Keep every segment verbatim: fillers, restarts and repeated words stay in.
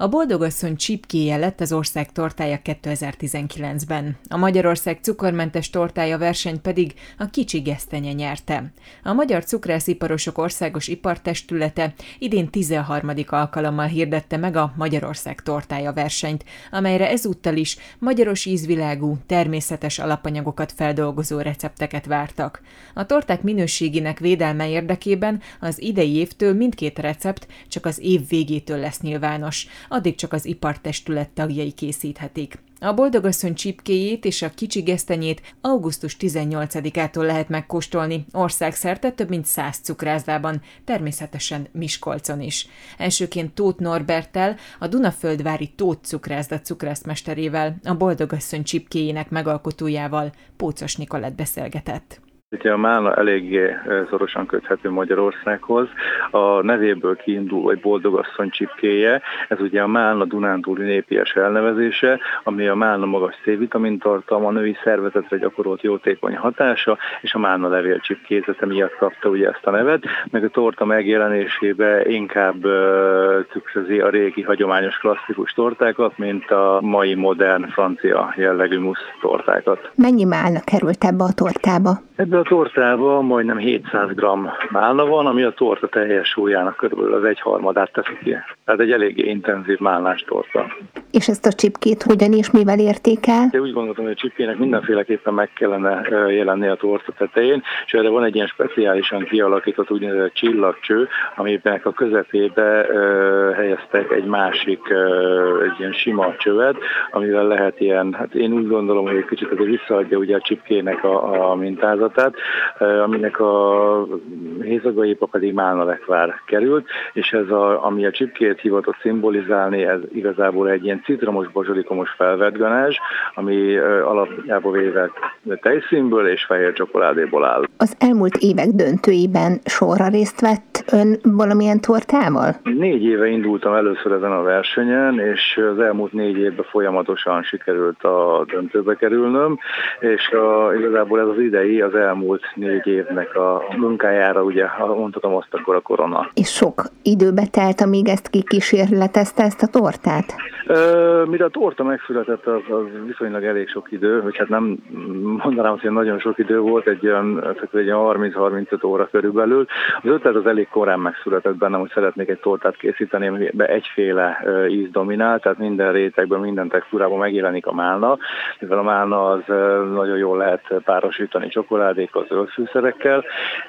A Boldogasszony csipkéje lett az ország tortája kétezer-tizenkilencben. A Magyarország cukormentes tortája versenyt pedig a Kicsi Gesztenye nyerte. A Magyar Cukrásziparosok Országos Ipartestülete idén tizenharmadik alkalommal hirdette meg a Magyarország tortája versenyt, amelyre ezúttal is magyaros ízvilágú, természetes alapanyagokat feldolgozó recepteket vártak. A torták minőségének védelme érdekében az idei évtől mindkét recept csak az év végétől lesz nyilvános, addig csak az ipartestület tagjai készíthetik. A Boldogasszony csipkéjét és a Kicsi Gesztenyét augusztus tizennyolcadikától lehet megkóstolni országszerte több mint száz cukrászdában, természetesen Miskolcon is. Elsőként Tóth Norberttel, a Dunaföldvári Tóth Cukrászda cukrászmesterével, a Boldogasszony csipkéjének megalkotójával, Pócos Nikolett beszélgetett. Ugye a málna eléggé szorosan köthető Magyarországhoz. A nevéből kiindul, hogy Boldogasszony csipkéje, ez ugye a málna dunántúli népies elnevezése, ami a málna magas C-vitamin tartalma, a női szervezetre gyakorolt jótékony hatása, és a málna levél csipkézete miatt kapta ugye ezt a nevet, meg a torta megjelenésébe inkább tükrözi a régi hagyományos klasszikus tortákat, mint a mai modern francia jellegű musz tortákat. Mennyi málna került ebbe a tortába? Ebben a tortában majdnem hétszáz gramm málna van, ami a torta teljes súlyának körülbelül az egyharmadát teszi ki. Tehát egy eléggé intenzív málnás torta. És ezt a csipkét hogyan és mivel érték el? Én úgy gondoltam, hogy a csipkének mindenféleképpen meg kellene jelenni a torta tetején, és erre van egy ilyen speciálisan kialakított úgynevezett csillagcső, amiben a közepébe helyeztek egy másik, egy ilyen sima csövet, amivel lehet ilyen, hát én úgy gondolom, hogy egy kicsit azért visszaadja ugye a csipkének a, a mintázatát, aminek a hézagaiba pedig málnalekvár került, és ez a, ami a csipkét hivatott szimbolizálni, ez igazából egy ilyen citromos, bazsalikomos felvett ganázs, ami alapjából véve tejszínből és fehér csokoládéból áll. Az elmúlt évek döntőiben sorra részt vett ön valamilyen tortával? Négy éve indultam először ezen a versenyen, és az elmúlt négy évben folyamatosan sikerült a döntőbe kerülnöm, és a, igazából ez az idei, az elmúlt négy évnek a munkájára, ugye, mondhatom azt, akkor a korona. És sok időbe telt, amíg ezt kikísérletezte, ezt a tortát? Ö, mire a torta megszületett, az, az viszonylag elég sok idő, hogy hát nem mondanám, hogy nagyon sok idő volt, egy olyan, egy olyan harminc-harmincöt óra körülbelül. Az ötlet az elég korán megszületett bennem, hogy szeretnék egy tortát készíteni, amiben egyféle íz dominál, tehát minden rétegben, minden textúrában megjelenik a málna, mivel a málna az nagyon jól lehet párosítani csokoládékkal, zöld fűszerekkel,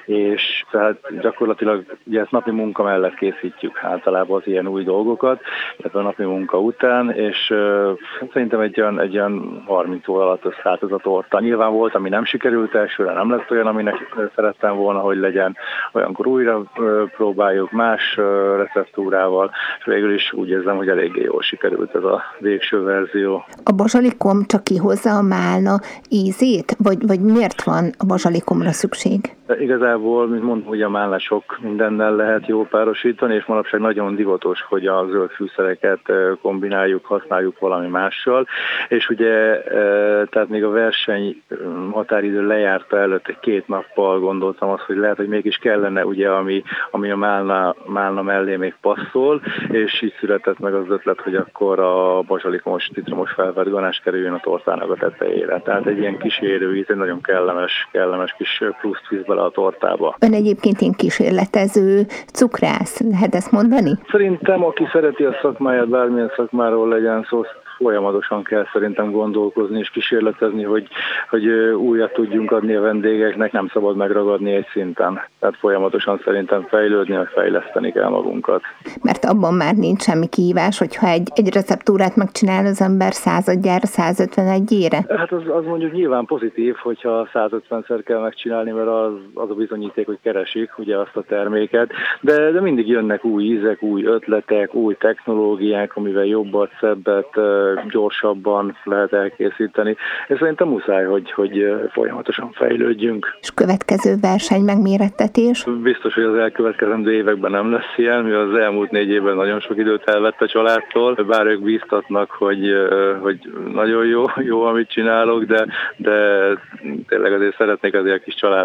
és tehát gyakorlatilag ugye ezt napi munka mellett készítjük általában az ilyen új dolgokat, illetve a napi munka után, és uh, szerintem egy olyan, egy olyan harminc óra alatt összeállt ez a torta. Nyilván volt, ami nem sikerült elsőre, nem lett olyan, aminek szerettem volna, hogy legyen, olyankor újra uh, próbáljuk más uh, receptúrával, és végül is úgy érzem, hogy eléggé jól sikerült ez a végső verzió. A bazsalikom csak kihozza a málna ízét, vagy, vagy miért van a bazsalikomra szükség? De igazából, mint mondom, ugye a málna sok mindennel lehet jó párosítani, és manapság nagyon divatos, hogy a zöld fűszereket kombináljuk, használjuk valami mással, és ugye tehát még a verseny határidő lejárta előtt egy két nappal gondoltam azt, hogy lehet, hogy mégis kellene ugye, ami, ami a málna, málna mellé még passzol, és így született meg az ötlet, hogy akkor a bazsalikomos, citromos felvett ganás kerüljön a tortának a tetejére. Tehát egy ilyen kísérő íz, egy nagyon kellemes, kellemes kis pluszt visz bele a tortába. Ön egyébként én kísérletező cukrász, lehet ezt mondani? Szerintem, aki szereti a szakmáját, bármilyen szakmáról legyen szó, folyamatosan kell szerintem gondolkozni és kísérletezni, hogy, hogy újat tudjunk adni a vendégeknek, nem szabad megragadni egy szinten. Tehát folyamatosan szerintem fejlődni, vagy fejleszteni kell magunkat. Mert abban már nincs semmi kihívás, hogyha egy, egy receptúrát megcsinál az ember századjára, százötvenegyére? Hát az, az mondjuk nyilván pozitív, hogyha százötvenszer kell megcsinálni, mert az, az a bizonyíték, hogy keresik ugye azt a terméket, de, de mindig jönnek új ízek, új ötletek, új technológiák, amivel jobbat, szebbet, gyorsabban lehet elkészíteni. És szerintem muszáj, hogy, hogy folyamatosan fejlődjünk. És következő verseny megmérettetés? Biztos, hogy az elkövetkezendő években nem lesz ilyen, mivel az elmúlt négy évben nagyon sok időt elvett a családtól, bár ők bíztatnak, hogy, hogy nagyon jó, jó, amit csinálok, de, de tényleg azért szeretnék azért a kis családdal is már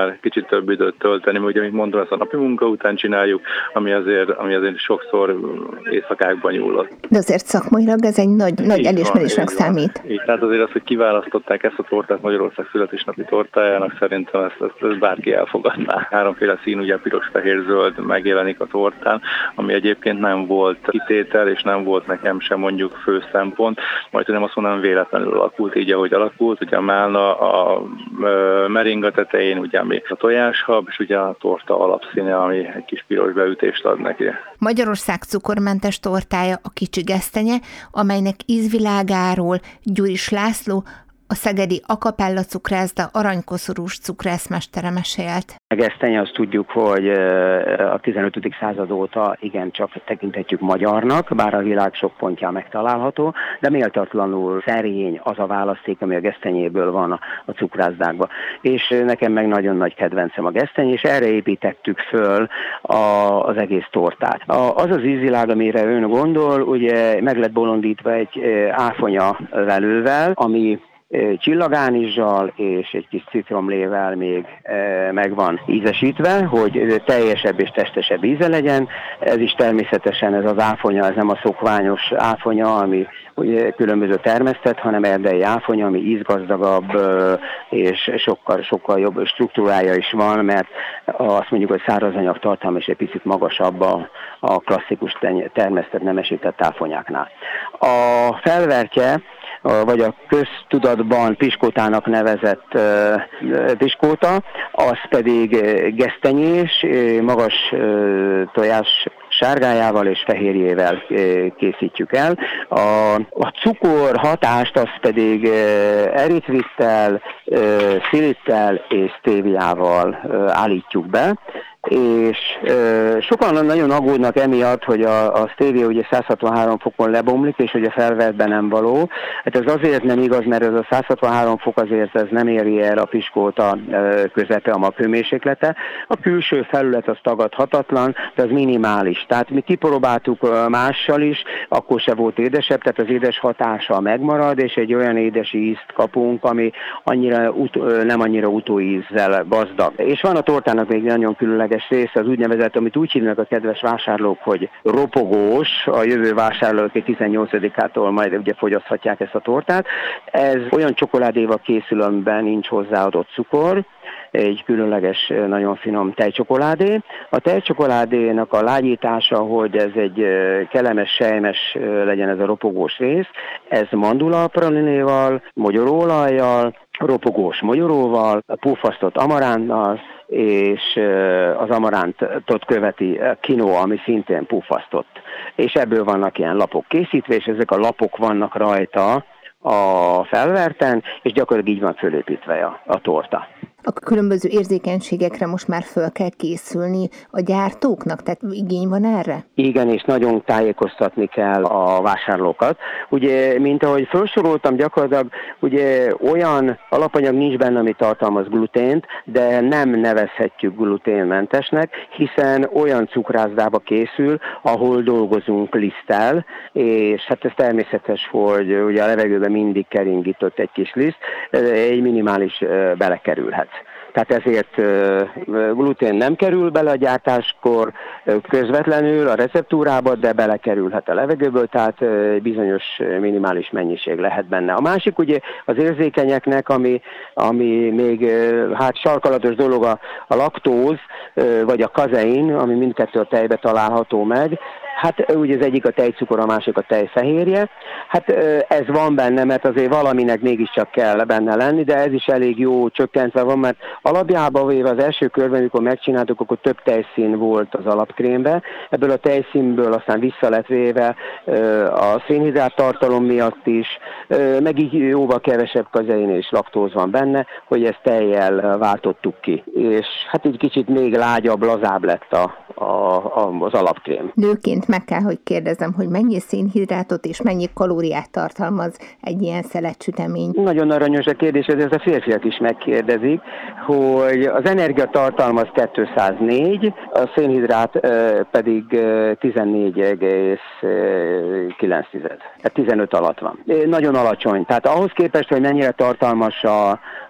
már kicsit több időt tölteni, mert ugye, mint mondom, ezt a napi munka után csináljuk, ami azért, ami azért sokszor éjszakákban nyúlott. De azért szakmailag ez egy nagy, nagy elismerésnek számít. Így, tehát azért az, hogy kiválasztották ezt a tortát Magyarország születésnapi tortájának, szerintem ezt, ezt, ezt bárki elfogadná. Háromféle szín, ugye piros, fehér, zöld megjelenik a tortán, ami egyébként nem volt kitétel, és nem volt nekem sem mondjuk fő szempont, majd nem azt mondom, véletlenül alakult így, ahogy alakult, ugye a málna, a meringa tetején, ugye ami a tojáshab, és ugye a torta alapszíne, ami egy kis piros beütést ad neki. Magyarország cukormentes tortája a Kicsi Gesztenye, amelynek ízvilágáról Gyuris László, a szegedi Akapella cukrászda aranykoszorús cukrászmestere mesélt. A gesztenye, azt tudjuk, hogy a tizenötödik század óta igencsak tekinthetjük magyarnak, bár a világ sok pontján megtalálható, de méltatlanul szerény az a választék, ami a gesztenyéből van a, a cukrászdákban. És nekem meg nagyon nagy kedvencem a gesztenye, és erre építettük föl a, az egész tortát. A, az az ízvilág, amire ön gondol, ugye meg lett bolondítva egy áfonya velővel, ami csillagánizsal és egy kis citromlével még e, meg van ízesítve, hogy teljesebb és testesebb íze legyen. Ez is természetesen ez az áfonya, ez nem a szokványos áfonya, ami ugye különböző termesztett, hanem erdei áfonya, ami ízgazdagabb és sokkal, sokkal jobb struktúrája is van, mert azt mondjuk, hogy szárazanyag tartalma is egy picit magasabb a, a klasszikus termesztett nemesített áfonyáknál. A felvertje, vagy a köztudatban piskótának nevezett uh, piskóta, az pedig gesztenyés, magas uh, tojás sárgájával és fehérjével uh, készítjük el. A, a cukor hatást azt pedig uh, eritrittel, uh, szilittel és stéviával uh, állítjuk be, és e, sokan nagyon aggódnak emiatt, hogy a, a stevia ugye száz hatvanhárom fokon lebomlik, és hogy a felvertben nem való. Hát ez azért nem igaz, mert ez a száz hatvanhárom fok azért ez nem éri el a piskóta e, közepe, a maghőmérséklete. A külső felület az tagadhatatlan, de az minimális. Tehát mi kipróbáltuk mással is, akkor se volt édesebb, tehát az édes hatása megmarad, és egy olyan édesi ízt kapunk, ami annyira ut- nem annyira utóízzel gazdag. És van a tortának még nagyon különleges része, az úgynevezett, amit úgy hívnak a kedves vásárlók, hogy ropogós, a jövő vásárlók tizennyolcadikától majd ugye fogyaszthatják ezt a tortát. Ez olyan csokoládéval készül, amiben nincs hozzáadott cukor, egy különleges, nagyon finom tejcsokoládé. A tejcsokoládénak a lágyítása, hogy ez egy kellemes, sejmes legyen ez a ropogós rész, ez mandula pralinéval, mogyoróolajjal, ropogós mogyoróval, puffasztott amaránnal, és az amarántot követi quinoa, ami szintén puffasztott. És ebből vannak ilyen lapok készítve, és ezek a lapok vannak rajta a felverten, és gyakorlatilag így van fölépítve a, a torta. A különböző érzékenységekre most már föl kell készülni a gyártóknak, tehát igény van erre? Igen, és nagyon tájékoztatni kell a vásárlókat. Ugye, mint ahogy felsoroltam, gyakorlatilag ugye olyan alapanyag nincs benne, ami tartalmaz glutént, de nem nevezhetjük gluténmentesnek, hiszen olyan cukrászdába készül, ahol dolgozunk liszttel, és hát ez természetes, hogy ugye a levegőben mindig keringított egy kis liszt, egy minimális belekerülhet. Tehát ezért glutén nem kerül bele a gyártáskor közvetlenül a receptúrába, de belekerülhet a levegőből, tehát bizonyos minimális mennyiség lehet benne. A másik ugye az érzékenyeknek, ami, ami még hát sarkalatos dolog a, a laktóz, vagy a kazein, ami mindkettő a tejbe található meg. Hát ugye az egyik a tejcukor, a másik a tejfehérje. Hát ez van benne, mert azért valaminek mégiscsak kell benne lenni, de ez is elég jó csökkentve van, mert alapjában véve az első körben, amikor megcsináltuk, akkor több tejszín volt az alapkrémben. Ebből a tejszínből aztán vissza lett véve a szénhidrát tartalom miatt is, meg így jóval kevesebb kazein és laktóz van benne, hogy ezt tejjel váltottuk ki. És hát így kicsit még lágyabb, lazább lett a, a, a, az alapkrém. Nőként meg kell, hogy kérdezem, hogy mennyi szénhidrátot és mennyi kalóriát tartalmaz egy ilyen szelettsütemény? Nagyon aranyos a kérdés, ez a férfiak is megkérdezik, hogy az energiatartalma az kétszáznégy, a szénhidrát pedig tizennégy egész kilenc, tehát tizenöt alatt van. Nagyon alacsony, tehát ahhoz képest, hogy mennyire tartalmas a,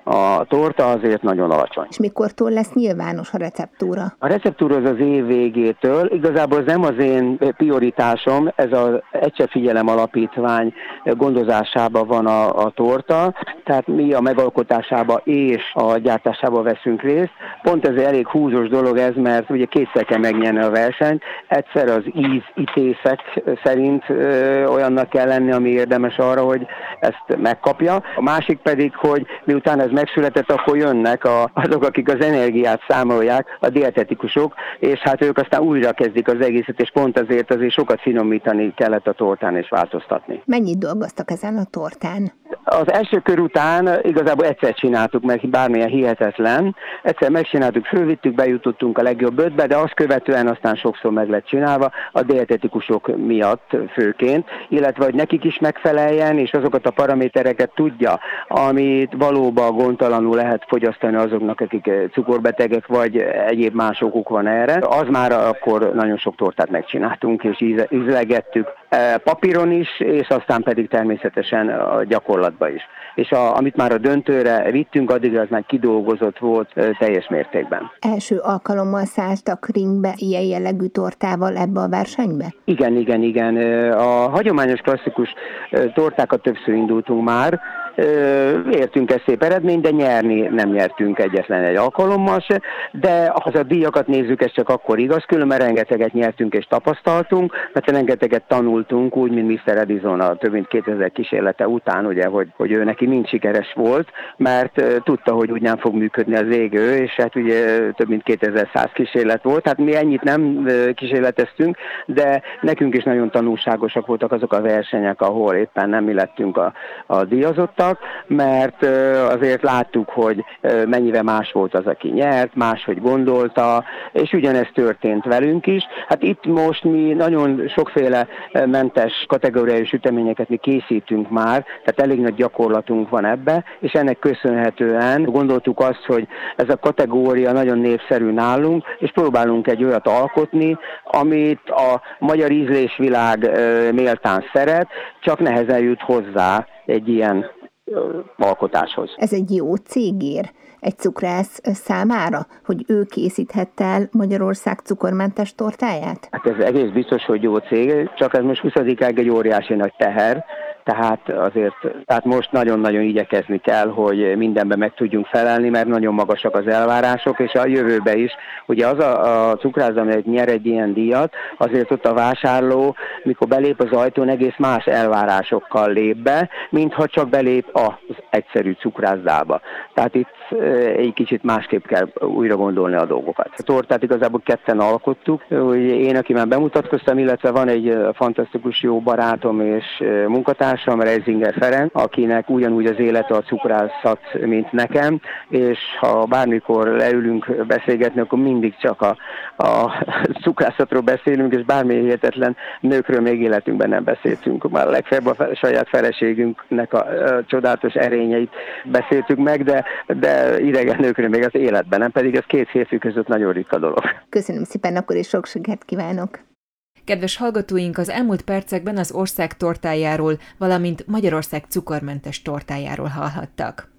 a torta azért nagyon alacsony. És mikortól lesz nyilvános a receptúra? A receptúra az az év végétől, igazából ez nem az én prioritásom, ez az Egyszer Figyelem Alapítvány gondozásában van a, a torta, tehát mi a megalkotásába és a gyártásába veszünk részt. Pont ez egy elég húzós dolog ez, mert ugye kétszer kell megnyerni a versenyt, egyszer az ízítészek szerint ö, olyannak kell lenni, ami érdemes arra, hogy ezt megkapja. A másik pedig, hogy miután ez megszületett, akkor jönnek a, azok, akik az energiát számolják, a dietetikusok, és hát ők aztán újra kezdik az egészet, és pont ezért azért sokat finomítani kellett a tortán és változtatni. Mennyit dolgoztak ezen a tortán? Az első kör után igazából egyszer csináltuk meg, bármilyen hihetetlen. Egyszer megcsináltuk, fölvittük, bejutottunk a legjobb ötbe, de azt követően aztán sokszor meg lett csinálva, a dietetikusok miatt főként, illetve hogy nekik is megfeleljen, és azokat a paramétereket tudja, amit valóban gondtalanul lehet fogyasztani azoknak, akik cukorbetegek, vagy egyéb más okuk van erre. Az már akkor nagyon sok tortát megcsináltunk, és ízlegettük papíron is, és aztán pedig természetesen a gyakorlatban is. És a, amit már a döntőre vittünk, addig az már kidolgozott volt teljes mértékben. Első alkalommal szálltak ringbe ilyen jellegű tortával ebbe a versenybe? Igen, igen, igen. A hagyományos klasszikus tortákat többször indultunk már, értünk egy szép eredményt, de nyerni nem nyertünk egyetlen egy alkalommal se, de ha a díjakat nézzük, ez csak akkor igaz, különben rengeteget nyertünk és tapasztaltunk, mert rengeteget tanultunk, úgy, mint miszter Edison a több mint kétezer kísérlete után, ugye, hogy, hogy ő neki mind sikeres volt, mert uh, tudta, hogy úgy nem fog működni az égő, és hát ugye több mint kétezer-száz kísérlet volt, hát mi ennyit nem uh, kísérleteztünk, de nekünk is nagyon tanulságosak voltak azok a versenyek, ahol éppen nem mi lettünk a, a díjazottak, mert azért láttuk, hogy mennyire más volt az, aki nyert, máshogy gondolta, és ugyanez történt velünk is. Hát itt most mi nagyon sokféle mentes kategóriájú süteményeket mi készítünk már, tehát elég nagy gyakorlatunk van ebbe, és ennek köszönhetően gondoltuk azt, hogy ez a kategória nagyon népszerű nálunk, és próbálunk egy olyat alkotni, amit a magyar ízlésvilág méltán szeret, csak nehezen jut hozzá egy ilyen alkotáshoz. Ez egy jó cégér egy cukrász számára, hogy ő készíthette el Magyarország cukormentes tortáját? Hát ez egész biztos, hogy jó cég, csak ez most huszadikáig egy óriási nagy teher, tehát azért, tehát most nagyon-nagyon igyekezni kell, hogy mindenben meg tudjunk felelni, mert nagyon magasak az elvárások, és a jövőben is. Ugye az a, a cukrász, amely nyer egy ilyen díjat, azért ott a vásárló, mikor belép az ajtón, egész más elvárásokkal lép be, mintha csak belép az egyszerű cukrászdába. Tehát itt egy kicsit másképp kell újra gondolni a dolgokat. A tortát igazából ketten alkottuk, hogy én, aki már bemutatkoztam, illetve van egy fantasztikus jó barátom és munkatársam, Reisinger Ferenc, akinek ugyanúgy az élete a cukrászat, mint nekem, és ha bármikor leülünk beszélgetni, akkor mindig csak a, a cukrászatról beszélünk, és bármilyen hihetetlen nőkről még életünkben nem beszéltünk. Már legfeljebb a saját feleségünknek a, a csodálatos erényeit beszéltük meg, de, de idegen nőkről még az életben nem, pedig ez két férfi között nagyon ritka dolog. Köszönöm szépen, akkor is sok sikert kívánok! Kedves hallgatóink, az elmúlt percekben az ország tortájáról, valamint Magyarország cukormentes tortájáról hallhattak.